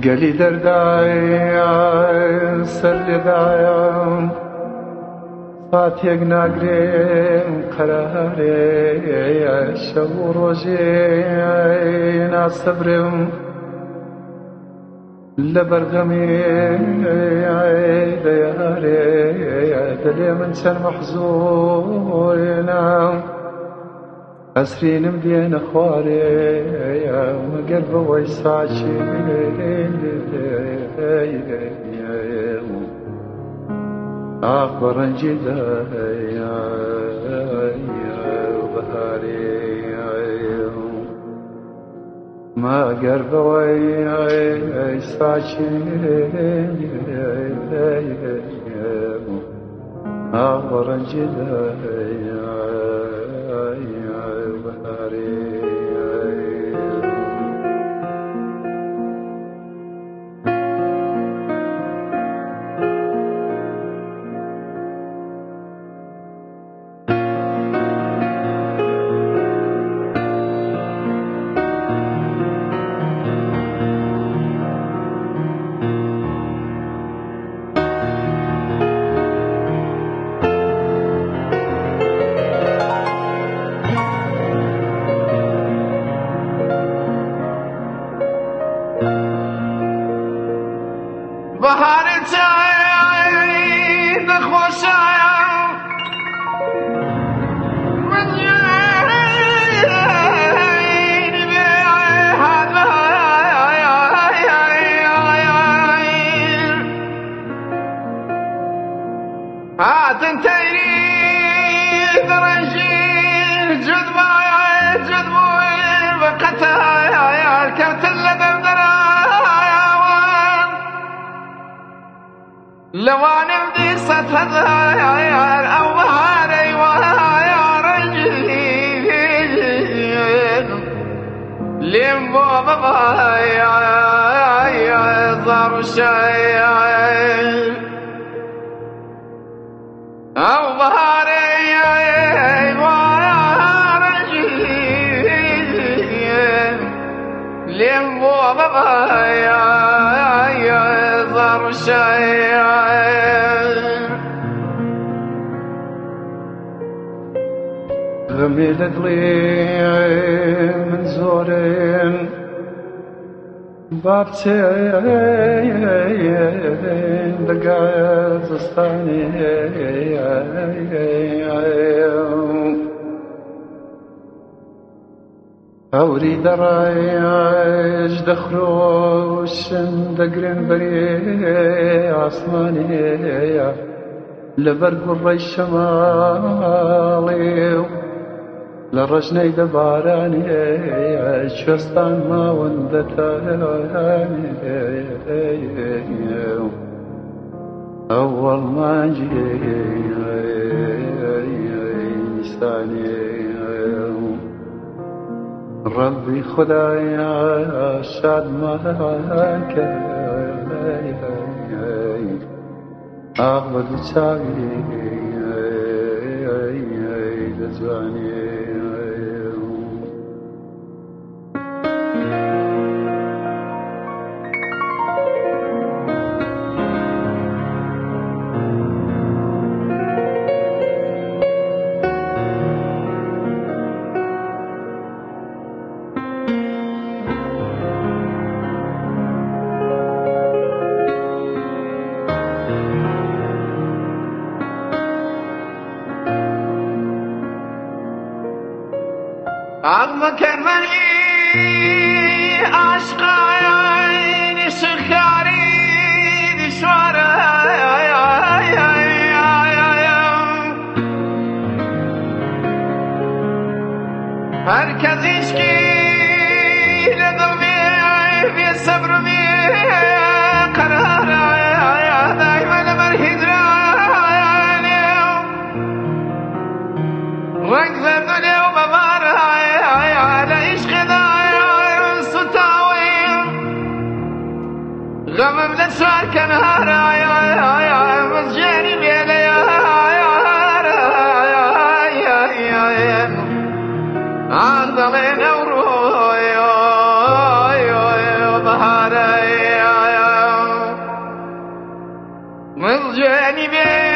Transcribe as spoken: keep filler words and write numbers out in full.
قلي دردايا سر لدايا فاتيق ناقرين قراري شو روجي ناصبرم لبرغمي دياري دلي من سر محزونا أسرين مدين أخواري وقلب ويساشي أخبر جدا بهاري ما قرب ويساشي أخبر جدا لوانم دي ستهزار أو بهاري ويا رجلين لين بابا يا صار شيء أو بهاري ويا رجلين لين بابا يا صار شيء غمي لقلي من زورين بابتين لقايا زستاني أوري درايج دخلوش دقرين بري عصماني لبرق الري الشمالي لرجني دباراني شوستان ما وندتاني أول ما جيستاني ربي خدايا شاد معك أغبد شاقي لزواني عظمك المني عشقاي شخاري دشوارا هركز يشكي لضمي في الصبر بي قرارا دايما مرهدراني ركز الدنيا ومبارا غمم لسوار كنهارا يا يا يا مزجاني بيلا يا يا يا يا يا عندلين ورو يا يا بهارا يا مزجاني بيه